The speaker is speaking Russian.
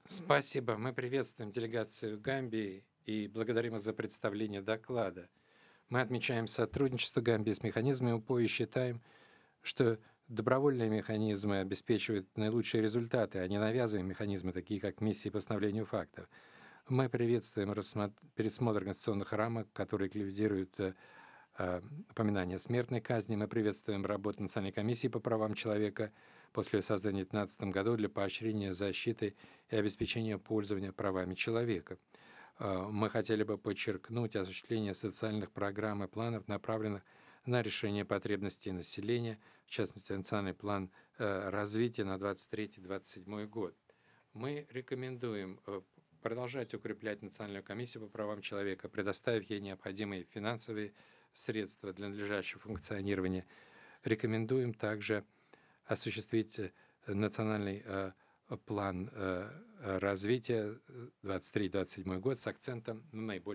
Спасибо. Мы приветствуем делегацию Гамбии и благодарим их за представление доклада. Мы отмечаем сотрудничество Гамбии с механизмами УПО и считаем, что добровольные механизмы обеспечивают наилучшие результаты, а не навязываемые механизмы, такие как миссии по установлению фактов. Мы приветствуем пересмотр конституционных рамок, которые ликвидируют упоминание смертной казни. Мы приветствуем работу Национальной комиссии по правам человека после создания в 2015 году для поощрения защиты и обеспечения пользования правами человека. Мы хотели бы подчеркнуть осуществление социальных программ и планов, направленных на решение потребностей населения, в частности, национальный план развития на 2023-2027 год. Мы рекомендуем продолжать укреплять Национальную комиссию по правам человека, предоставив ей необходимые финансовые средства для надлежащего функционирования. Рекомендуем также осуществить национальный план развития 2023-2027 год с акцентом на наиболее